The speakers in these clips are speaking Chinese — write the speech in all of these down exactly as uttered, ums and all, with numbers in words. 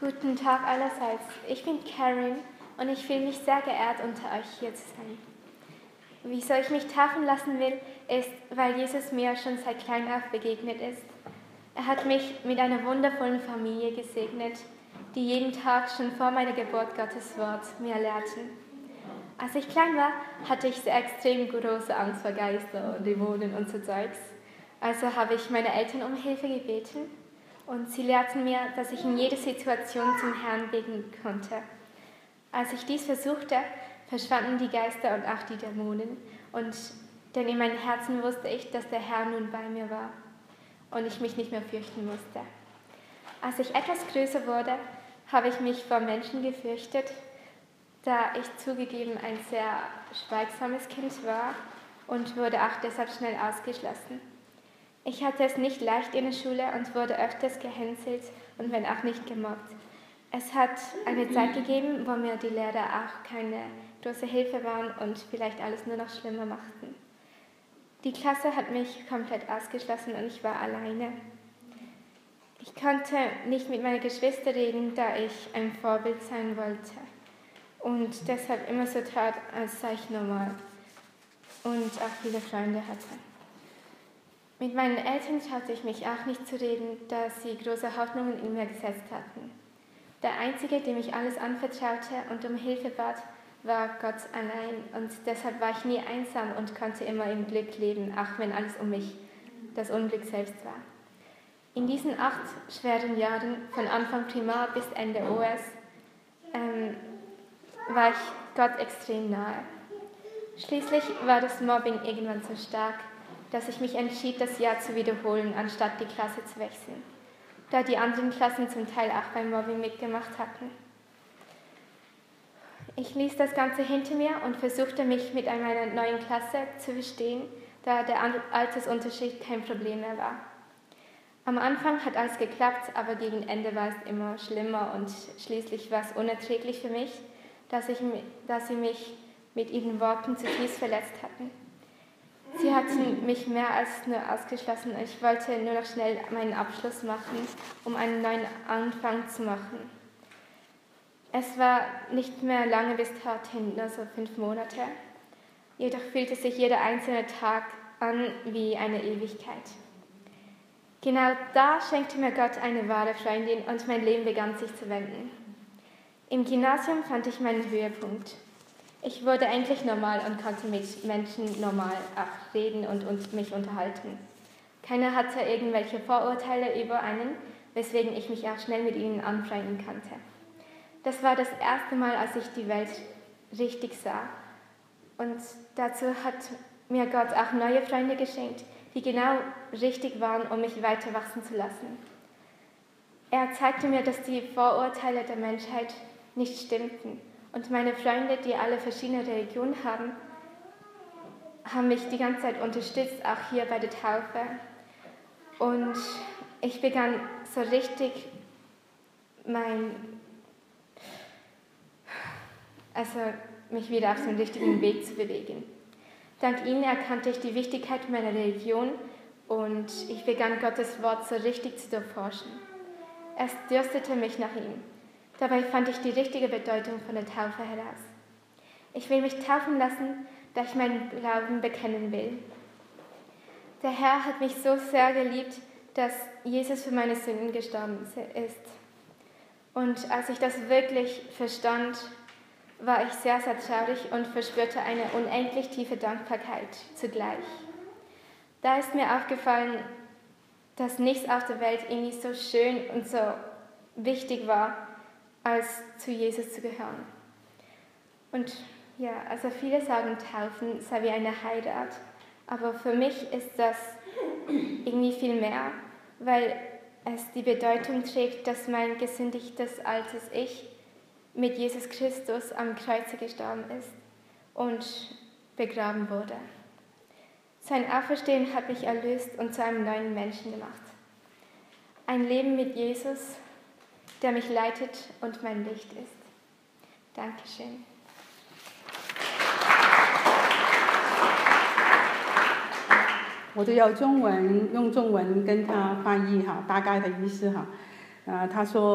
Guten Tag allerseits. Ich bin Karen und ich fühle mich sehr geehrt, unter euch hier zu sein. Wieso ich mich taufen lassen will, ist, weil Jesus mir schon seit klein auf begegnet ist. Er hat mich mit einer wundervollen Familie gesegnet, die jeden Tag schon vor meiner Geburt Gottes Wort mir lehrten. Als ich klein war, hatte ich sehr extrem große Angst vor Geister und Dämonen und so Zeugs. Also habe ich meine Eltern um Hilfe gebeten und sie lehrten mir, dass ich in jeder Situation zum Herrn beten konnte. Als ich dies versuchte, verschwanden die Geister und auch die Dämonen, und denn in meinem Herzen wusste ich, dass der Herr nun bei mir war und ich mich nicht mehr fürchten musste. Als ich etwas größer wurde, habe ich mich vor Menschen gefürchtet, da ich zugegeben ein sehr schweigsames Kind war und wurde auch deshalb schnell ausgeschlossen. Ich hatte es nicht leicht in der Schule und wurde öfters gehänselt und wenn auch nicht gemobbt. Es hat eine Zeit gegeben, wo mir die Lehrer auch keine große Hilfe waren und vielleicht alles nur noch schlimmer machten. Die Klasse hat mich komplett ausgeschlossen und ich war alleine. Ich konnte nicht mit meinen Geschwistern reden, da ich ein Vorbild sein wollte und deshalb immer so tat, als sei ich normal und auch viele Freunde hatte. Mit meinen Eltern traute ich mich auch nicht zu reden, da sie große Hoffnungen in mir gesetzt hatten. Der Einzige, dem ich alles anvertraute und um Hilfe bat, war Gott allein, und deshalb war ich nie einsam und konnte immer im Glück leben, auch wenn alles um mich das Unglück selbst war. In diesen acht schweren Jahren, von Anfang Primar bis Ende O S, ähm, war ich Gott extrem nahe. Schließlich war das Mobbing irgendwann so stark, dass ich mich entschied, das Jahr zu wiederholen, anstatt die Klasse zu wechseln, da die anderen Klassen zum Teil auch beim Mobbing mitgemacht hatten. Ich ließ das Ganze hinter mir und versuchte mich mit meiner neuen Klasse zu verstehen, da der Altersunterschied kein Problem mehr war. Am Anfang hat alles geklappt, aber gegen Ende war es immer schlimmer und schließlich war es unerträglich für mich, dass, ich, dass sie mich mit ihren Worten zutiefst verletzt hatten. Sie hatten mich mehr als nur ausgeschlossen und ich wollte nur noch schnell meinen Abschluss machen, um einen neuen Anfang zu machen. Es war nicht mehr lange bis dorthin, nur so fünf Monate. Jedoch fühlte sich jeder einzelne Tag an wie eine Ewigkeit. Genau da schenkte mir Gott eine wahre Freundin und mein Leben begann sich zu wenden. Im Gymnasium fand ich meinen Höhepunkt. Ich wurde endlich normal und konnte mit Menschen normal auch reden und, und mich unterhalten. Keiner hatte irgendwelche Vorurteile über einen, weswegen ich mich auch schnell mit ihnen anfreunden konnte. Das war das erste Mal, als ich die Welt richtig sah. Und dazu hat mir Gott auch neue Freunde geschenkt, die genau richtig waren, um mich weiter wachsen zu lassen. Er zeigte mir, dass die Vorurteile der Menschheit nicht stimmten. Und meine Freunde, die alle verschiedene Religionen haben, haben mich die ganze Zeit unterstützt, auch hier bei der Taufe. Und ich begann so richtig mein, also mich wieder auf den richtigen Weg zu bewegen. Dank ihnen erkannte ich die Wichtigkeit meiner Religion und ich begann Gottes Wort so richtig zu durchforschen. Es dürstete mich nach ihm. Dabei fand ich die richtige Bedeutung von der Taufe heraus. Ich will mich taufen lassen, da ich meinen Glauben bekennen will. Der Herr hat mich so sehr geliebt, dass Jesus für meine Sünden gestorben ist. Und als ich das wirklich verstand, war ich sehr, sehr traurig und verspürte eine unendlich tiefe Dankbarkeit zugleich. Da ist mir aufgefallen, dass nichts auf der Welt irgendwie so schön und so wichtig war, als zu Jesus zu gehören. Und ja, also viele sagen, Taufen sei wie eine Heirat, aber für mich ist das irgendwie viel mehr, weil es die Bedeutung trägt, dass mein gesündigtes altes Ich mit Jesus Christus am Kreuze gestorben ist und begraben wurde. Sein Auferstehen hat mich erlöst und zu einem neuen Menschen gemacht. Ein Leben mit Jesus, der mich leitet und mein Licht ist. Dankeschön. 我就要中文用中文跟他翻译哈，大概的意思哈。呃，他说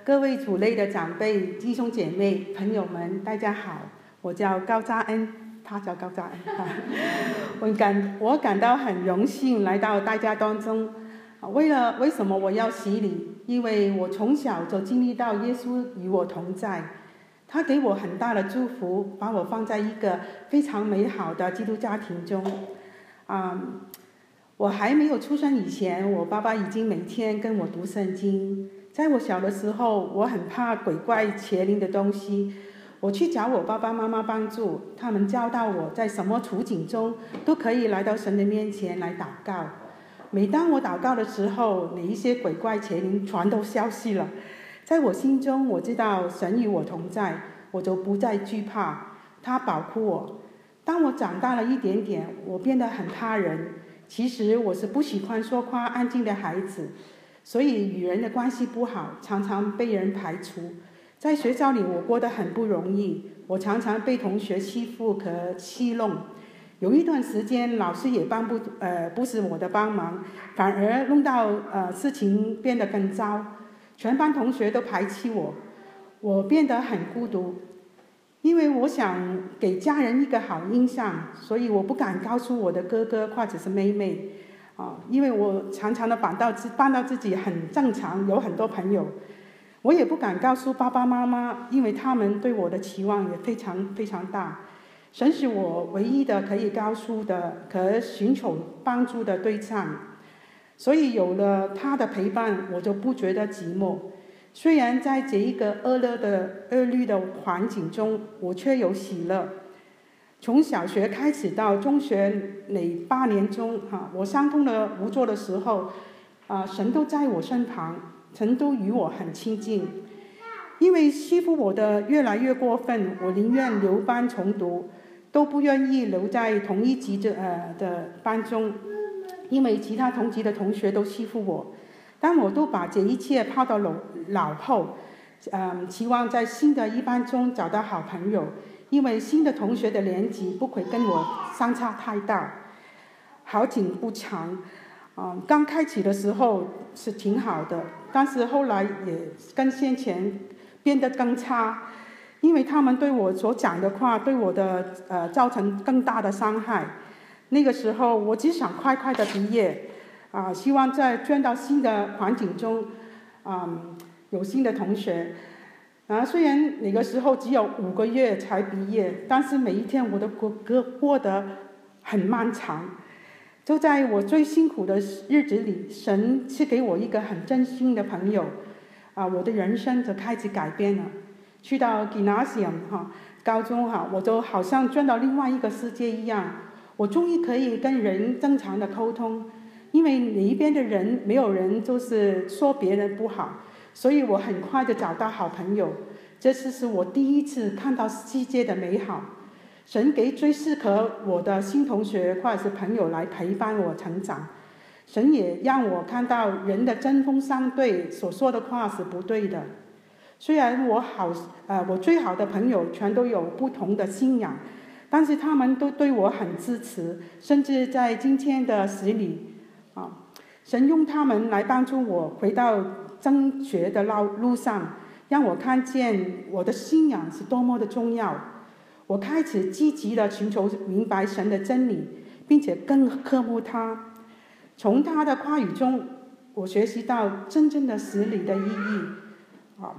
各位主内的长辈、弟兄姐妹、朋友们，大家好，我叫高嘉恩，他叫高嘉恩。我感我感到很荣幸来到大家当中。为了为什么我要洗礼？因为我从小就经历到耶稣与我同在，他给我很大的祝福，把我放在一个非常美好的基督家庭中。嗯，我还没有出生以前，我爸爸已经每天跟我读圣经。在我小的时候，我很怕鬼怪邪灵的东西，我去找我爸爸妈妈帮助，他们教导我在什么处境中都可以来到神的面前来祷告。每当我祷告的时候，那一些鬼怪邪灵全都消失了。在我心中，我知道神与我同在，我就不再惧怕，他保护我。当我长大了一点点，我变得很怕人。其实我是不喜欢说话、安静的孩子，所以与人的关系不好，常常被人排除。在学校里，我过得很不容易，我常常被同学欺负和戏弄。有一段时间，老师也帮不呃不是我的帮忙，反而弄到呃事情变得更糟，全班同学都排斥我，我变得很孤独。因为我想给家人一个好印象，所以我不敢告诉我的哥哥或者是妹妹，啊，因为我常常的扮到自扮到自己很正常，有很多朋友。我也不敢告诉爸爸妈妈，因为他们对我的期望也非常非常大。神是我唯一的可以告诉的、可寻求帮助的对象，所以有了他的陪伴，我就不觉得寂寞。虽然在这一个恶劣的恶劣的环境中，我却有喜乐。从小学开始到中学那八年中，哈，我伤痛的无助的时候，啊，神都在我身旁，神都与我很亲近。因为欺负我的越来越过分，我宁愿留班重读，都不愿意留在同一级的呃的班中，因为其他同级的同学都欺负我。但我都把这一切抛到脑脑后，嗯，期望在新的一班中找到好朋友，因为新的同学的年纪不会跟我相差太大。好景不长，嗯，刚开始的时候是挺好的，但是后来也跟先前变得更差，因为他们对我所讲的话对我的呃造成更大的伤害。那个时候我只想快快的毕业，啊，希望在转到新的环境中，嗯，有新的同学。啊，虽然那个时候只有五个月才毕业，但是每一天我都过过得很漫长。就在我最辛苦的日子里，神赐给我一个很真心的朋友，啊，我的人生就开始改变了。去到 Gymnasium 哈高中哈，我就好像转到另外一个世界一样，我终于可以跟人正常的沟通。因为那一边的人没有人就是说别人不好，所以我很快就找到好朋友。这次是我第一次看到世界的美好。神给最适合我的新同学或者是朋友来陪伴我成长。神也让我看到人的针锋相对所说的话是不对的。虽然我好呃我最好的朋友全都有不同的信仰，但是他们都对我很支持，甚至在今天的洗礼啊，神用他们来帮助我回到正确的路路上，让我看见我的信仰是多么的重要。我开始积极的寻求明白神的真理，并且更渴慕他。从他的话语中，我学习到真正的洗礼的意义。啊，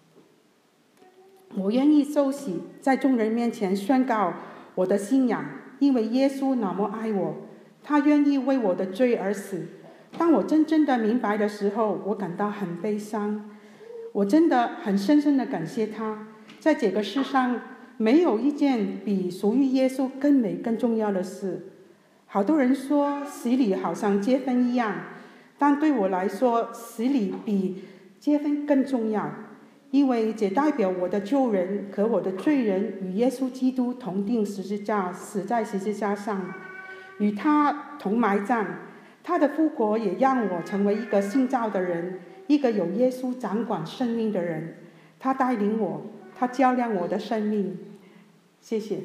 我愿意受洗，在众人面前宣告我的信仰，因为耶稣那么爱我，他愿意为我的罪而死。当我真正的明白的时候，我感到很悲伤。我真的很深深的感谢他，在这个世上没有一件比属于耶稣更美更重要的事。好多人说洗礼好像结婚一样，但对我来说，洗礼比结婚更重要，因为这代表我的旧人和我的罪人与耶稣基督同定十字架，死在十字架上，与他同埋葬。他的复活也让我成为一个新造的人，一个有耶稣掌管生命的人。他带领我，他照亮我的生命。谢谢。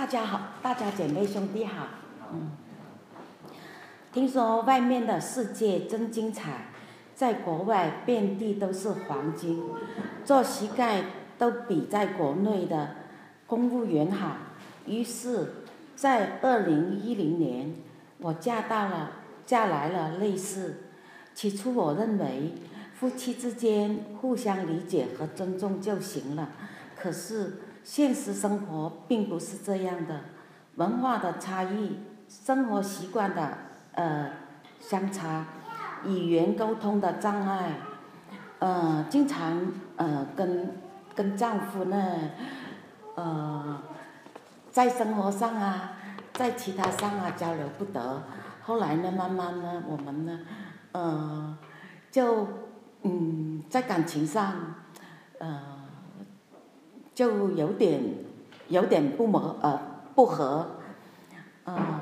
大家好，大家姐妹兄弟好。嗯，听说外面的世界真精彩，在国外遍地都是黄金，做膝盖都比在国内的公务员好。于是，在二零一零年，我嫁到了嫁来了瑞士。起初我认为夫妻之间互相理解和尊重就行了，可是现实生活并不是这样的，文化的差异，生活习惯的呃相差，语言沟通的障碍，呃，经常呃跟跟丈夫呢，呃，在生活上啊，在其他上啊交流不得。后来呢，慢慢呢，我们呢，呃，就嗯在感情上，呃，就有点有点不磨呃不合，呃，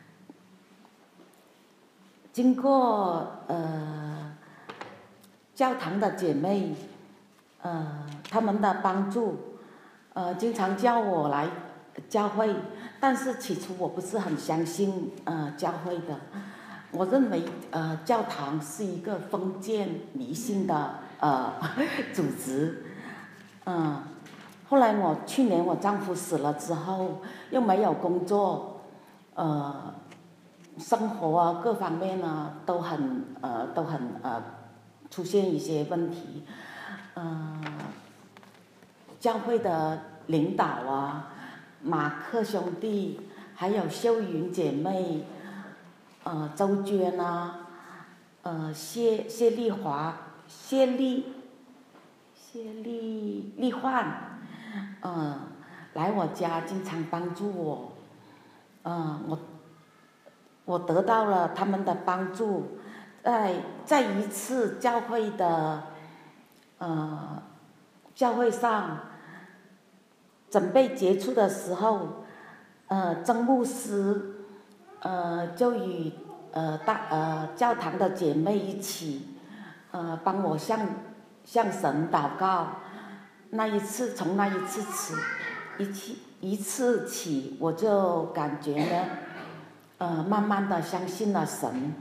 经过呃教堂的姐妹，呃他们的帮助，呃经常叫我来教会，但是起初我不是很相信呃教会的，我认为呃教堂是一个封建迷信的呃组织，嗯、呃，后来我去年我丈夫死了之后，又没有工作，呃，生活啊各方面呢都很呃都很呃出现一些问题，嗯、呃，教会的领导啊，马克兄弟，还有秀云姐妹，呃，周娟啊，呃，谢谢丽华，谢丽，谢丽丽焕，呃，来我家经常帮助我，呃，我我得到了他们的帮助，在在一次教会的呃教会上准备结束的时候，呃，曾牧师呃就与呃大呃教堂的姐妹一起呃帮我向向神祷告。那一次从那一次起一起一次起我就感觉呢呃慢慢的相信了神。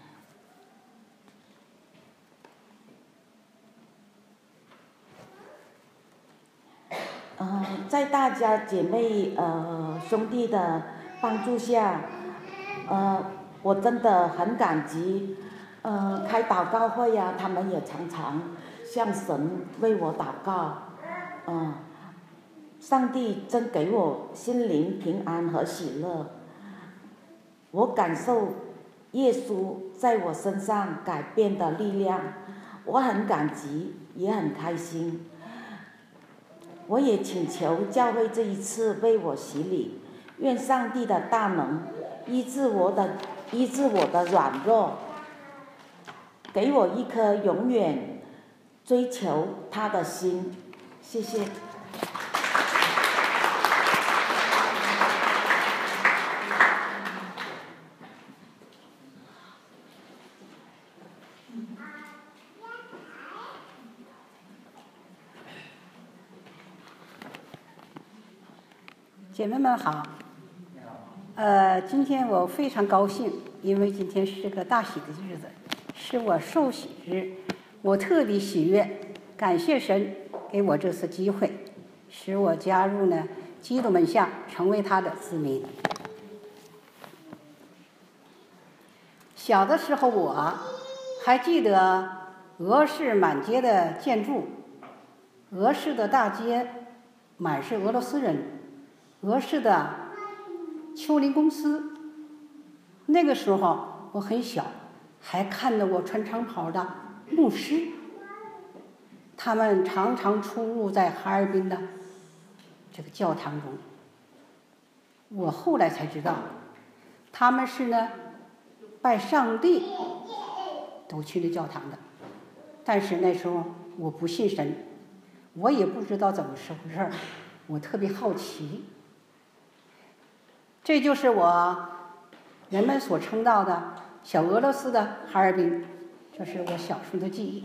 呃，在大家姐妹呃兄弟的帮助下，呃，我真的很感激。呃，开祷告会呀、啊，他们也常常向神为我祷告。嗯、呃，上帝真给我心灵平安和喜乐。我感受耶稣在我身上改变的力量，我很感激，也很开心。我也请求教会这一次为我洗礼，愿上帝的大能医治我的医治我的软弱，给我一颗永远追求他的心。谢谢。 姐妹们好，呃，今天我非常高兴，因为今天是个大喜的日子，是我受洗日，我特别喜悦，感谢神给我这次机会，使我加入呢基督门下，成为他的子民。小的时候我还记得俄式满街的建筑，俄式的大街满是俄罗斯人，俄式的丘陵公司。那个时候我很小，还看到过穿长袍的牧师，他们常常出入在哈尔滨的这个教堂中。我后来才知道，他们是呢拜上帝都去的教堂的。但是那时候我不信神，我也不知道怎么是回事，我特别好奇。这就是我人们所称道的小俄罗斯的哈尔滨，这是我小时候的记忆。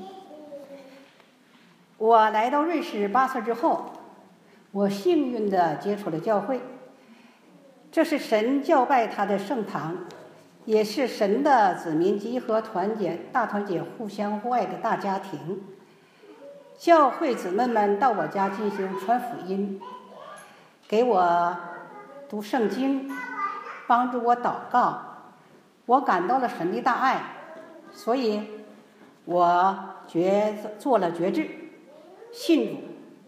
我来到瑞士八岁之后，我幸运地接触了教会， 这是神教拜他的圣堂，也是神的子民集合团结、大团结、互相互爱的大家庭。教会姊妹们到我家进行传福音，给我读圣经，帮助我祷告，我感到了神的大爱，所以我决做了决志，信主。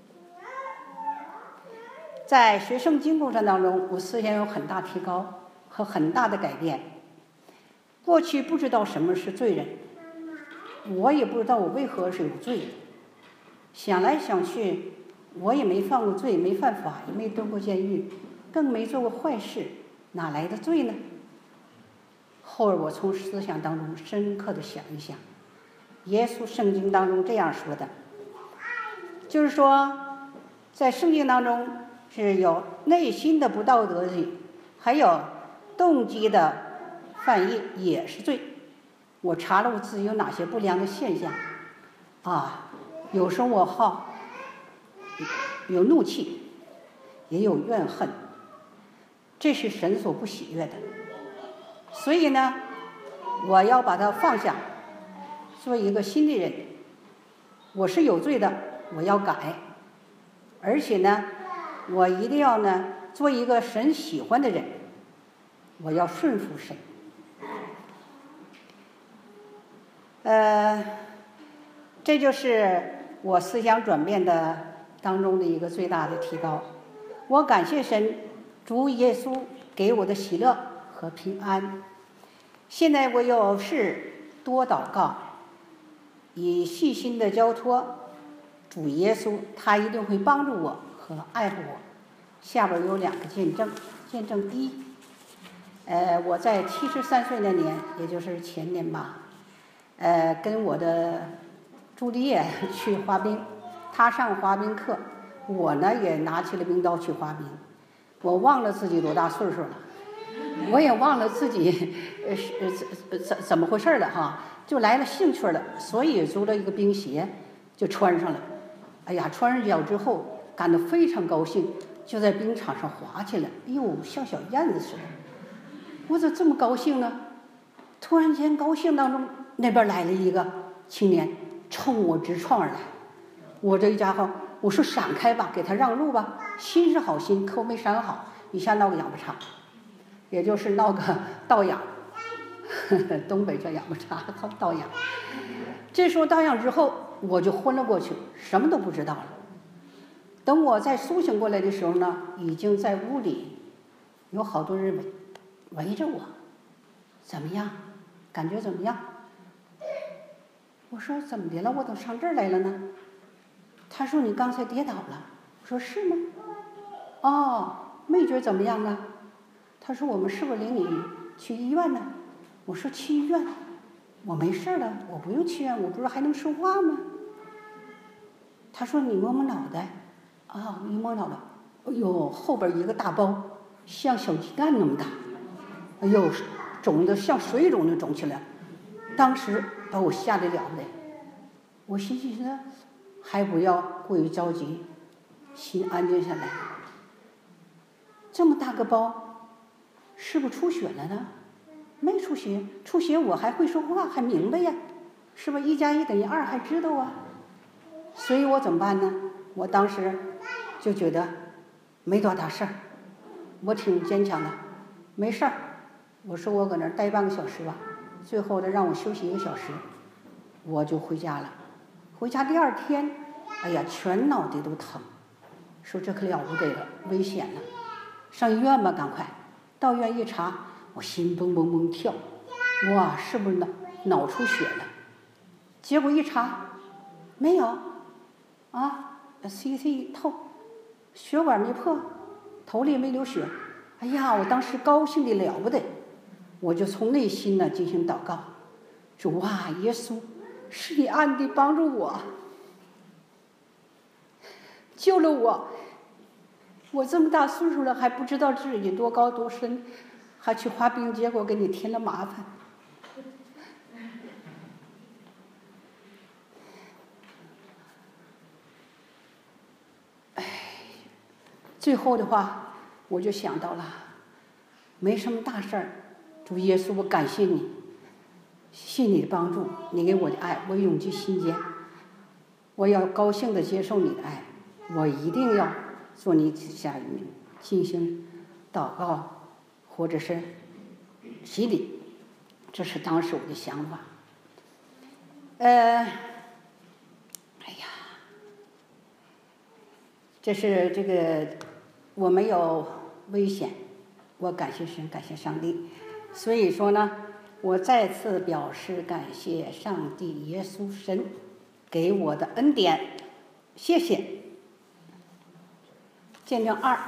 在学圣经过程当中，我思想有很大提高和很大的改变。过去不知道什么是罪人，我也不知道我为何是有罪。想来想去，我也没犯过罪，没犯法，也没蹲过监狱，更没做过坏事，哪来的罪呢？后来我从思想当中深刻的想一想，耶稣圣经当中这样说的，就是说在圣经当中是有内心的不道德罪，还有动机的犯意也是罪。我查了我自己有哪些不良的现象啊，有时候我好有怒气，也有怨恨，这是神所不喜悦的。所以呢，我要把它放下，做一个新的人。我是有罪的，我要改，而且呢，我一定要呢做一个神喜欢的人，我要顺服神。呃，这就是我思想转变的当中的一个最大的提高。我感谢神，主耶稣给我的喜乐和平安。现在我有事多祷告，以细心的交托主耶稣，他一定会帮助我和爱护我。下边有两个见证。见证一，呃，我在七十三岁那年，也就是前年吧，呃，跟我的朱丽叶去滑冰，他上滑冰课，我呢也拿起了冰刀去滑冰。我忘了自己多大岁数了，我也忘了自己呃是怎怎么回事了哈，就来了兴趣了，所以租了一个冰鞋就穿上了。哎呀，穿上脚之后感到非常高兴，就在冰场上滑起来，哎呦，像小燕子似的。我怎么这么高兴呢？突然间高兴当中，那边来了一个青年，冲我直撞而来。我这一家伙，我说闪开吧，给他让路吧。心是好心，可我没闪好，一下闹个仰巴叉，也就是闹个倒仰。东北叫仰巴叉，倒仰。这时候倒仰之后，我就昏了过去，什么都不知道了。等我再苏醒过来的时候呢，已经在屋里有好多人围围着我。怎么样？感觉怎么样？我说怎么的了？我怎么上这儿来了呢？他说你刚才跌倒了。我说是吗？哦，没觉怎么样啊？他说我们是不是领你去医院呢？我说去医院？我没事了，我不用去医院，我不是还能说话吗？他说你摸摸脑袋。啊，一摸脑袋，哎呦，后边一个大包，像小鸡蛋那么大，哎呦，肿的像水肿的肿起来，当时把我吓得了不得。我心想还不要过于着急，心安静下来。这么大个包，是不是出血了呢？没出血，出血我还会说话，还明白呀，是不是一加一等于二还知道啊？所以我怎么办呢？我当时就觉得没多大事儿，我挺坚强的，没事儿。我说我搁那儿待半个小时吧，最后的让我休息一个小时，我就回家了。回家第二天，哎呀，全脑袋都疼，说这可了不得了，危险了，上医院吧，赶快。到医院一查，我心蹦蹦蹦跳，哇，是不是脑脑出血了？结果一查，没有，啊。C T 透，血管没破，头里没流血。哎呀，我当时高兴的了不得，我就从内心呢进行祷告，主啊，耶稣，是你暗地帮助我，救了我。我这么大岁数了，还不知道自己多高多深，还去滑冰，结果给你添了麻烦。最后的话，我就想到了， 没什么大事儿。主耶稣，我感谢你，谢你的帮助，你给我的爱，我永记心间。我要高兴地接受你的爱，我一定要做你子下一名，进行祷告或者是洗礼，这是当时我的想法。呃，哎呀，这是这个我没有危险，我感谢神，感谢上帝。所以说呢，我再次表示感谢上帝耶稣神给我的恩典，谢谢。见证二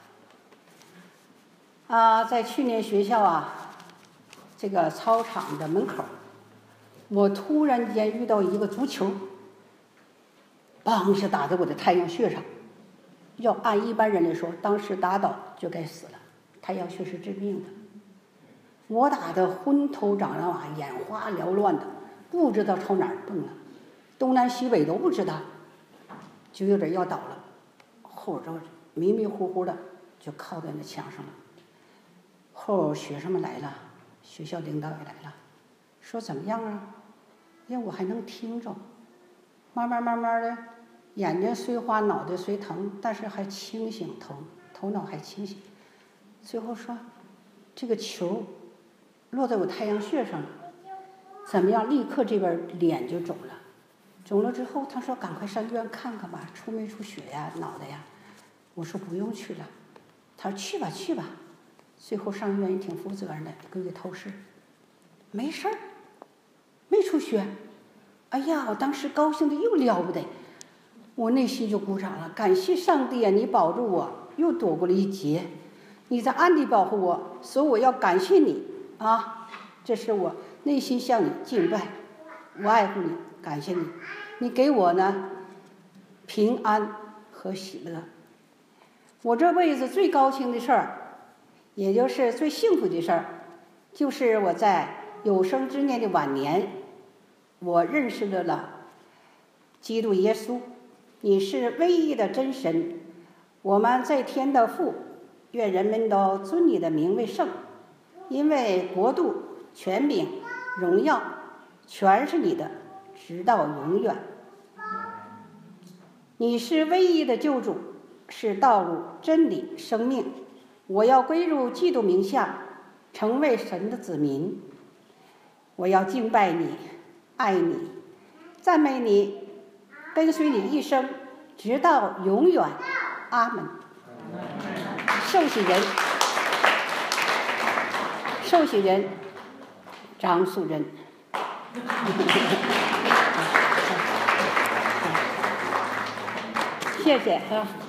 啊，在去年学校啊这个操场的门口，我突然间遇到一个足球，梆一下打在我的太阳穴上。要按一般人来说，当时打倒就该死了，太阳穴是致命的。我打得昏头转脑啊，眼花缭乱的，不知道朝哪儿蹦了，东南西北都不知道，就有点要倒了，后头迷迷糊糊的就靠在那墙上了。后学生们来了，学校领导也来了，说怎么样啊？因为我还能听着，慢慢慢慢的，眼睛虽花，脑袋虽疼，但是还清醒，头头脑还清醒。最后说，这个球落在我太阳穴上了，怎么样？立刻这边脸就肿了，肿了之后，他说赶快上医院看看吧，出没出血呀，脑袋呀？我说不用去了，他说去吧去吧。最后上医院也挺负责任的，给我透视，没事儿，没出血。哎呀，我当时高兴的又了不得，我内心就鼓掌了，感谢上帝啊，你保住我，又躲过了一劫，你在暗地保护我，所以我要感谢你啊！这是我内心向你敬拜，我爱护你，感谢你，你给我呢平安和喜乐。我这辈子最高兴的事儿，也就是最幸福的事儿，就是我在有生之年的晚年，我认识了了基督耶稣，你是唯一的真神，我们在天的父，愿人们都尊你的名为圣，因为国度、权柄、荣耀全是你的，直到永远。你是唯一的救主，是道路、真理、生命。我要归入基督名下，成为神的子民。我要敬拜你，爱你，赞美你，跟随你一生，直到永远。阿门。受洗人，受洗人张素贞。谢谢啊。